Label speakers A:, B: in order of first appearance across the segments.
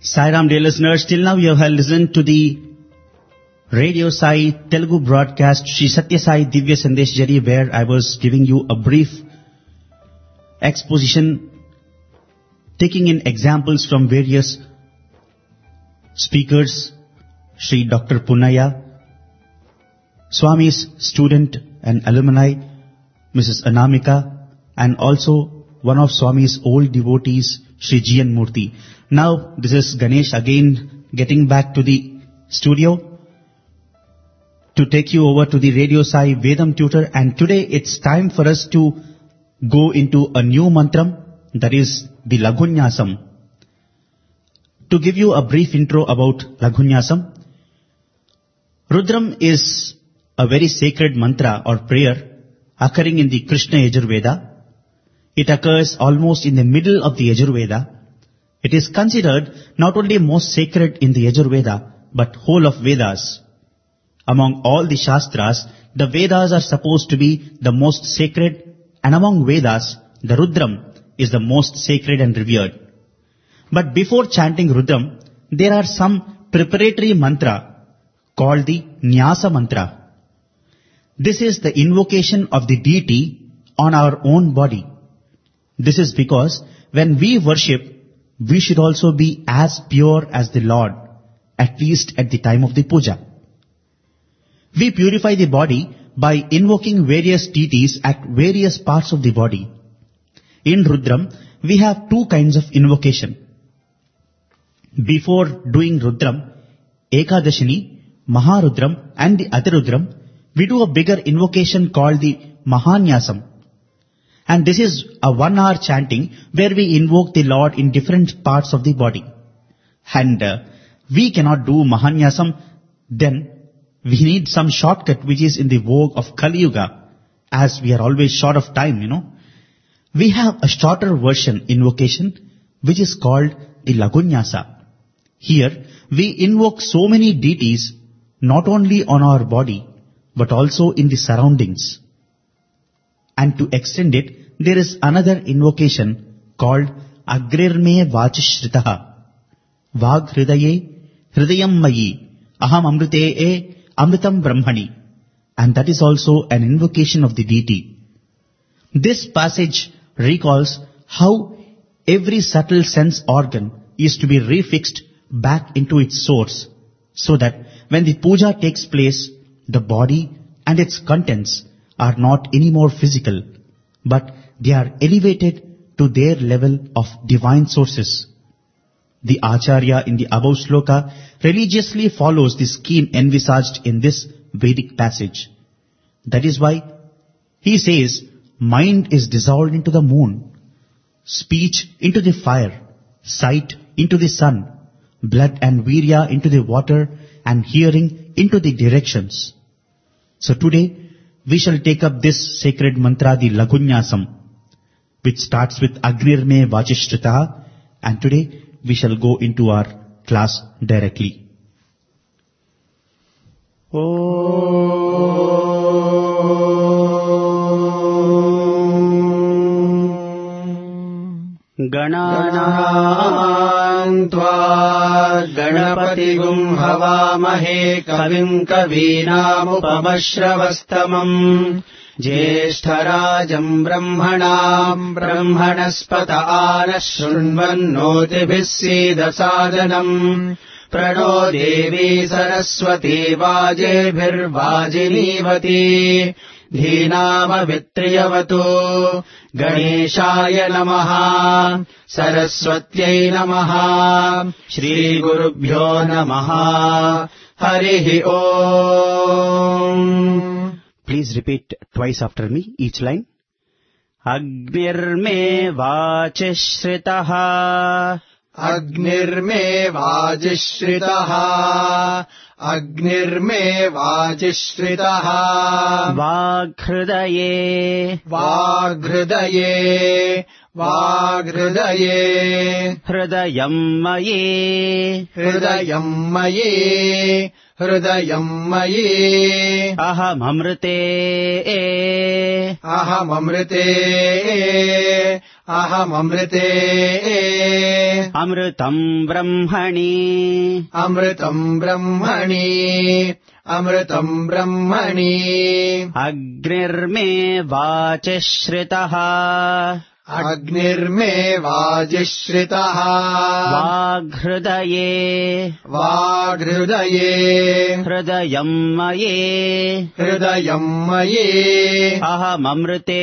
A: Sairam, dear listeners, till now you have listened to the Radio Sai Telugu broadcast Shri Satya Sai Divya Sandesh Jari, where I was giving you a brief exposition taking in examples from various speakers, Shri Dr. Punnaya, Swami's student and alumni, Mrs. Anamika, and also one of Swami's old devotees, Shri G.N. Murthy. Now, this is Ganesh again getting back to the studio to take you over to the Radio Sai Vedam Tutor, and today it's time for us to go into a new mantram, that is the Laghunyasam. To give you a brief intro about Laghunyasam, Rudram is a very sacred mantra or prayer occurring in the Krishna Yajurveda. It occurs almost in the middle of the Yajurveda. It is considered not only most sacred in the Yajurveda, but whole of Vedas. Among all the Shastras, the Vedas are supposed to be the most sacred, and among Vedas, the Rudram is the most sacred and revered. But before chanting Rudram, there are some preparatory mantra called the Nyasa mantra. This is the invocation of the deity on our own body. This is because when we worship, we should also be as pure as the Lord, at least at the time of the puja. We purify the body by invoking various deities at various parts of the body. In Rudram, we have two kinds of invocation. Before doing Rudram, Ekadashini, Maharudram and the Atirudram, we do a bigger invocation called the Mahanyasam. And this is a 1 hour chanting where we invoke the Lord in different parts of the body. And we cannot do Mahanyasam, then we need some shortcut which is in the vogue of Kali Yuga, as we are always short of time, We have a shorter version invocation which is called the Laghunyasa. Here we invoke so many deities not only on our body but also in the surroundings. And to extend it, there is another invocation called Agrirme Vachishritaha. Vag Hridaye Hridayam Mayi Aham Amrite Amritam Brahmani. And that is also an invocation of the deity. This passage recalls how every subtle sense organ is to be refixed back into its source, so that when the puja takes place, the body and its contents are not any more physical, but they are elevated to their level of divine sources. The Acharya in the above sloka religiously follows the scheme envisaged in this Vedic passage. That is why he says, mind is dissolved into the moon, speech into the fire, sight into the sun, blood and virya into the water, and hearing into the directions. So today, we shall take up this sacred mantra, the Laghunyasam, which starts with Agrirme Vachishritaha, and today we shall go into our class directly.
B: Gananam tva Ganapatigum Havamahe Kavim Kavinamupamashravastamam Jeshtarajam Brahmanam Brahmanaspata Anashunvannotibhisida Sadanam Prano Devi Saraswati Vajebhirvajinivati Dhinama Vitriyavatu Ganeshaya Namaha Saraswatyai Namaha Shri Gurubhyo Namaha Harihi Om.
A: Please repeat twice after me, each line. Agnirme Vachishritaha.
B: Agnirme Vajishritaha. Agnirme Vajishritaha.
A: Vaghridaye.
B: Vaghridaye. Vaghridaye.
A: Hridayam Maye.
B: Hridayam Maye. Hridayam Maye.
A: Aham Amrite.
B: Aham Amrite. अहममृते
A: अमृतं ब्रह्मणि
B: अमृतं ब्रह्मणि अमृतं ब्रह्मणि
A: अग्निर्मे वाचश्रितः
B: अग्निर्मे वाजिश्रितः
A: वाग्हृदये
B: वाग्हृदये
A: हृदयं मये
B: हृदयं मयि
A: अहममृते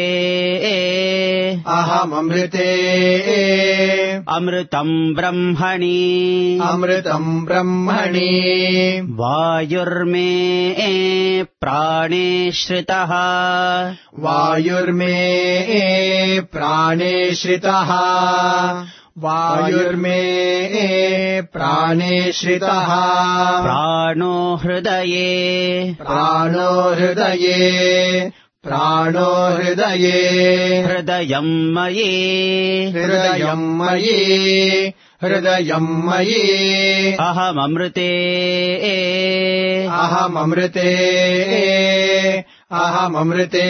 B: अहममृते
A: अमृतं ब्रह्मणि
B: अमृतं ब्रह्मणि
A: वायुर्मे प्राणे श्रितः
B: वायुर्मे प्राणे श्रितः वायुर्मे प्राणे श्रितः
A: प्राणो हृदये
B: प्राणो हृदये प्राणो हृदये
A: हृदयं मये
B: हृदयं मयि हृदयं मयि
A: अहममृते
B: अहममृते अहममृते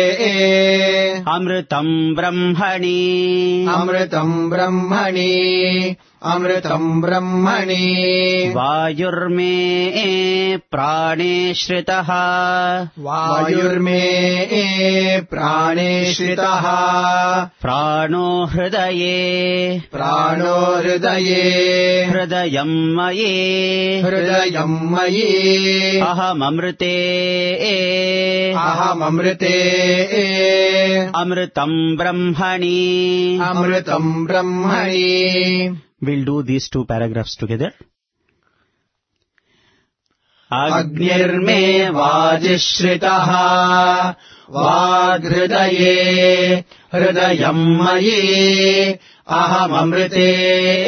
A: अमृतं ब्रह्मणि
B: अमृतं ब्रह्मणि अमृतं ब्रह्मणि
A: वायुर्मे प्राणे श्रितः
B: वायुर्मे प्राणे श्रितः
A: प्राणो हृदये
B: प्राणो हृदये
A: हृदयं मये
B: हृदयं मयि
A: अहममृते
B: अहममृते
A: अमृतं ब्रह्मणि
B: अमृतं ब्रह्मणि
A: We'll do these two paragraphs together.
B: अग्निर्मे वाजिश्रितः वाग्हृदये हृदयं मयि अहममृते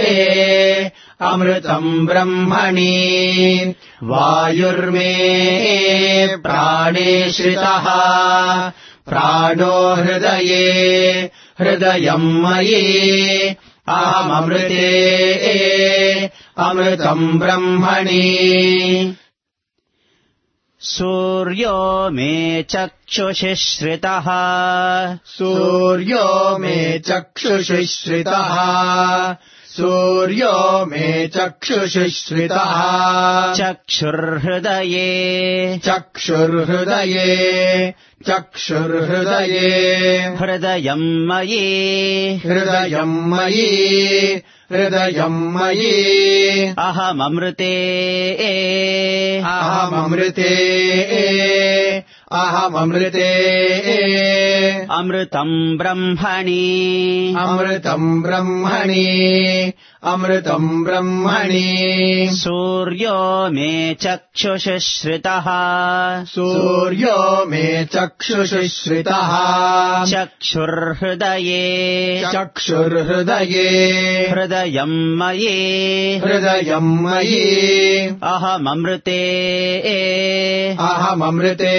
B: अमृतं ब्रह्मणि वायुर्मे प्राणे श्रितः प्राणो हृदये हृदयं मयि अहममृते अमृतं ब्रह्मणि
A: सूर्यो मे चक्षुषि श्रितः
B: सूर्यो मे चक्षुषि श्रितः सूर्यो मे चक्षुषि श्रितः
A: चक्षुर्हृदये
B: चक्षुर्हृदये चक्षुर्हृदये
A: हृदयं मयि
B: हृदयं मयि हृदयं मयि
A: अहममृते
B: अहममृते अहममृते
A: अमृतं ब्रह्मणि
B: अमृतं ब्रह्मणि अमृतं ब्रह्मणि
A: सूर्यो मे चक्षुषि श्रितः
B: सूर्यो मे चक्षुषि श्रितः
A: चक्षुर्हृदये
B: चक्षुर्हृदये
A: हृदयं मयि
B: हृदयं मयि
A: अहममृते
B: अहममृते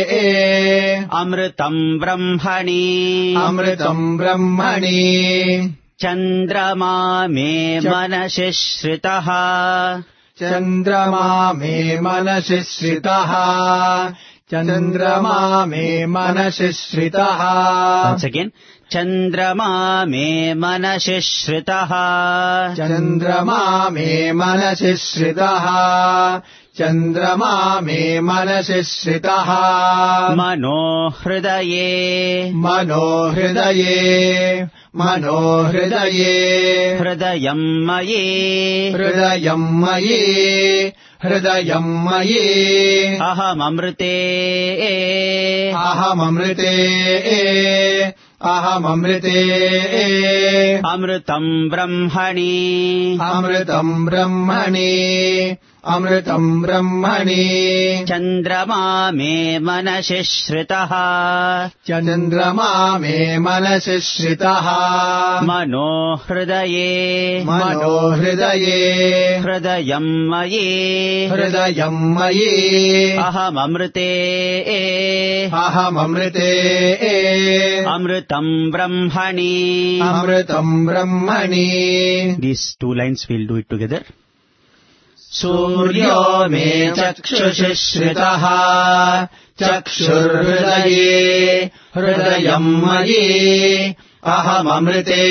A: अमृतं ब्रह्मणि
B: अमृतं ब्रह्मणि
A: चन्द्रमा मे मनसि श्रितः
B: चन्द्रमा मे मनसि श्रितः चन्द्रमा मे मनसि श्रितः
A: Once again, चन्द्रमा मे मनसि श्रितः
B: चन्द्रमा मे मनसि श्रितः चन्द्रमा मे मनसि श्रितः
A: मनो हृदये
B: मनो हृदये मनो हृदये
A: हृदयं मयि
B: हृदयं मयि हृदयं मयि
A: अहममृते
B: अहममृते अहममृते
A: अमृतं ब्रह्मणि
B: अमृतं ब्रह्मणि अमृतं ब्रह्मणि
A: चन्द्रमा मे मनसि श्रितः
B: चन्द्रमा मे मनसि श्रितः
A: मनो हृदये
B: मनो हृदये
A: हृदयं मयि
B: हृदयं मयि
A: अहममृते
B: अहममृते
A: अमृतं ब्रह्मणि
B: अमृतं ब्रह्मणि
A: These two lines we'll do it together.
B: सूर्यो मे चक्षुषि श्रितः चक्षुर्हृदये हृदयम् मयि अहममृते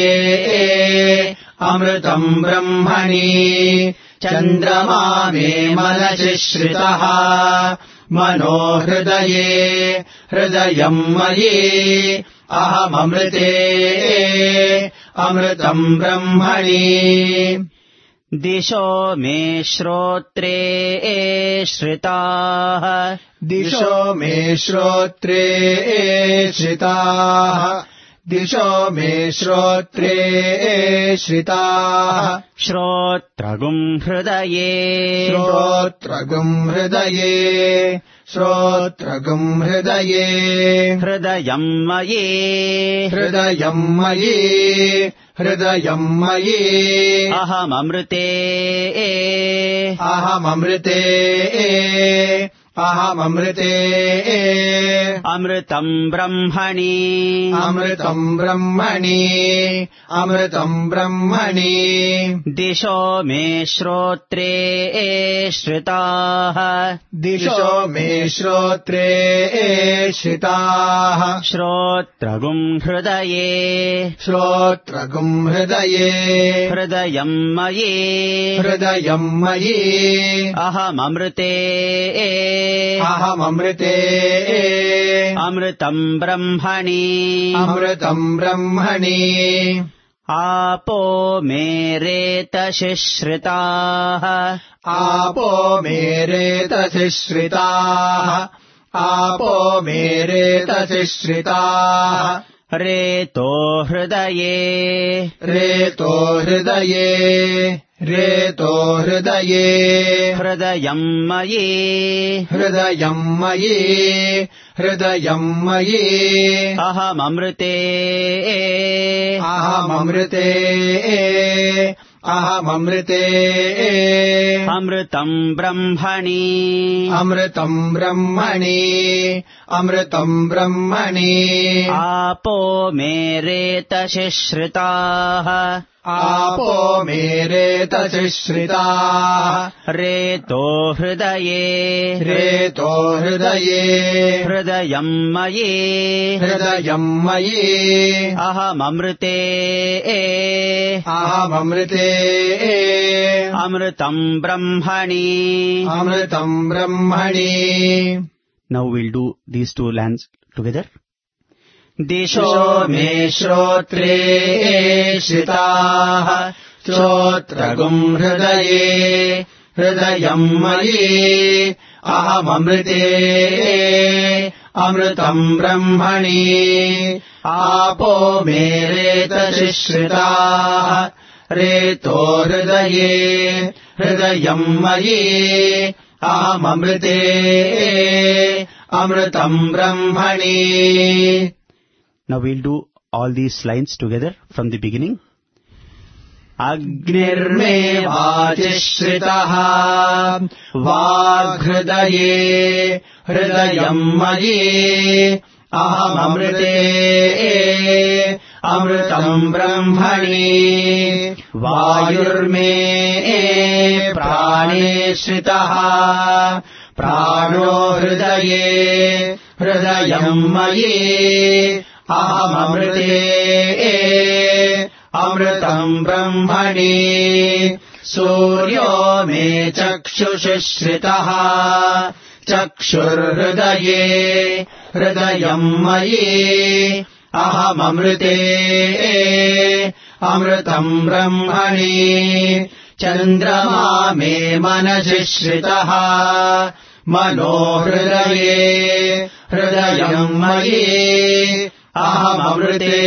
B: अमृतम् ब्रह्मणि चन्द्रमा मे मनसि श्रितः मनो हृदये हृदयम् मयि अहममृते अमृतम् ब्रह्मणि
C: दिशो मे श्रोत्रे श्रिताः
B: दिशो मे श्रोत्रे श्रिताः दिशो मे श्रोत्रे श्रिताः
C: श्रोत्रगुम् हृदये
B: श्रोत्रगुम् हृदये श्रोत्रगुम् हृदये
C: हृदयम् मयि
B: हृदयम् मयि हृदयम् मयि
C: अहममृते
B: अहममृते अहममृते
C: अमृतम् ब्रह्मणि
B: अमृतम् ब्रह्मणि अमृतम् ब्रह्मणि
C: दिशो मे श्रोत्रे श्रिताः
B: दिशो मे श्रोत्रे श्रिताः
C: श्रोत्रगुम् हृदये
B: श्रोत्रगुम् हृदये
C: हृदयम् मयि
B: हृदयम् मयि
C: अहममृते
B: अहममृते
C: अमृतम् ब्रह्मणि
B: अमृतम् ब्रह्मणि
C: आपो मे रेतसि श्रिताः
B: आपो मे रेतसि श्रिताः आपो मे रेतसि श्रिताः
C: रेतो हृदये
B: रेतो हृदये रेतो हृदये
C: हृदयम् मयि
B: हृदयम् मयि हृदयम् मयि
C: अहममृते
B: अहममृते अहममृते
C: अमृतम् ब्रह्मणि
B: अमृतम् ब्रह्मणि अमृतम् ब्रह्मणि
C: आपो मे रेतसि श्रिताः
B: आपो मे रेतसि श्रिताः
C: रेतो हृदये
B: रेतो हृदये
C: हृदयम् मयि
B: हृदयम् मयि
C: अहममृते
B: अहममृते
C: अमृतम् ब्रह्मणि
B: अमृतम् ब्रह्मणि
A: Now we'll do these two lines together.
C: दिशो
B: मे श्रोत्रे श्रिताः श्रोत्रगुम् हृदये हृदयम् मयि अहममृते अमृतम् ब्रह्मणि आपो मे रेतसि श्रिताः रेतो हृदये हृदयम् मयि अहममृते अमृतम् ब्रह्मणि
A: Now we'll do all these lines together from the beginning.
B: अग्निर्मे वाजिश्रितः वाग्हृदये हृदयम् मयि अहममृते अमृतम् ब्रह्मणि वायुर्मे प्राणे श्रितः प्राणो हृदये हृदयम् मयि अहममृते अमृतम् ब्रह्मणि सूर्यो मे चक्षुषि श्रितः चक्षुर्हृदये हृदयम् मयि अहममृते अमृतम् ब्रह्मणि चन्द्रमा मे मनसि श्रितः मनो हृदये हृदयम् मयि अहममृते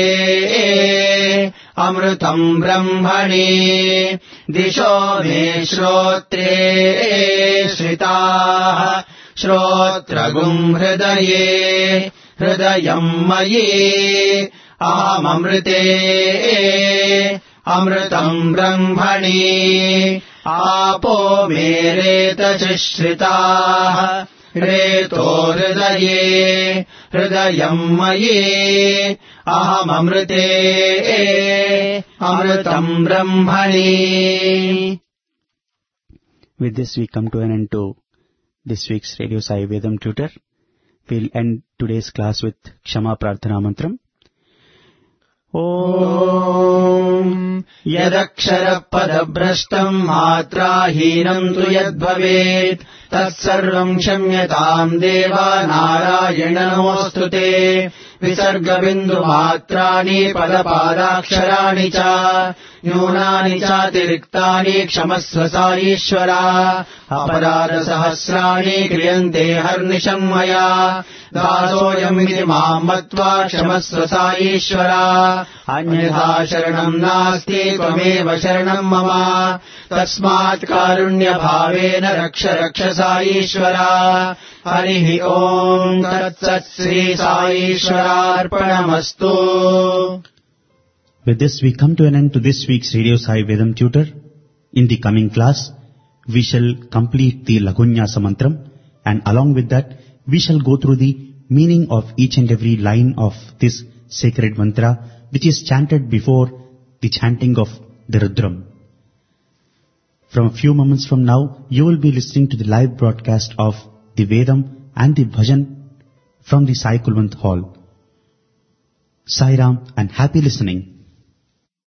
B: अमृतम् ब्रह्मणि दिशो मे श्रोत्रे श्रिताः श्रोत्रगुम् हृदये हृदयम् मयि अहममृते अमृतम् ब्रह्मणि आपो मे रेतसि श्रिताः रेतो हृदये हृदयम् मयि अहममृते अमृतम् ब्रह्मणि.
C: With this, we come to an end to this week's Radio Sai Vedam tutor. We'll end today's class with Kshama Prarthana Mantram.
B: Om Yadakshara Padabhrashtam Matrahinam tu yadbhavet Tatsarvam Kshamyatam Deva Narayana Namostute Visarga Bindu Matrani Padapadakshārani Cha Nyūnāni Cha Tiriktani Kshamasva Saishvara Aparāda Sahasrāni Kriyante Harnisham Maya Dasoyam iti Mam Matva Kshamasva Saishvara Anyatha Sharanam Nasti Tvameva Sharanam Mama Tasmat Karunya Bhavena Raksha Raksha Saishvara Harihi Om Tat Sat Sri Saishvararpanamastu.
A: With this, we come to an end to this week's Radio Sai Vedam tutor. In the coming class, we shall complete the Lagunyasa Mantram, and along with that, we shall go through the meaning of each and every line of this sacred mantra, which is chanted before the chanting of the Rudram. From a few moments from now, you will be listening to the live broadcast of the Vedam and the Bhajan from the Sai Kulwant Hall. Sai Ram and happy listening.